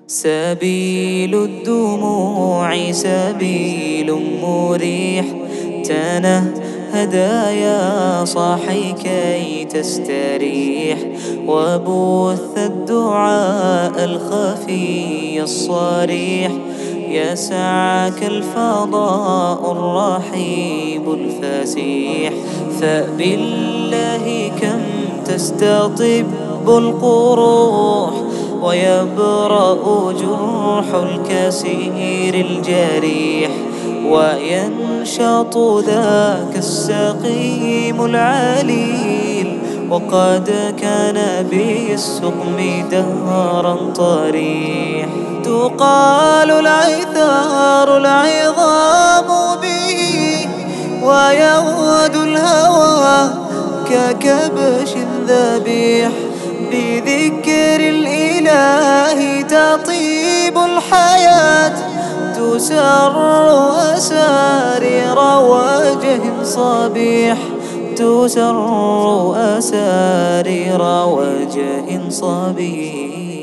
سبيل الدموع سبيل مريح، تنهد يا صاحي كي تستريح، وبث الدعاء الخفي الصريح، يسعك الفضاء الرحيب الفسيح. فبالله كم تستطب القروح، ويبرأ جرح الكسير الجريح، وينشط ذاك السقيم العليل، وقد كان بالسقم دهرا طريح. تقال العثار العظام به، ويغدو الهوى ككبش ذبيح، بذكر الإله تطيب الحياة، تسر أسارير وجه صبيح، تسر أسارير وجه صبيح.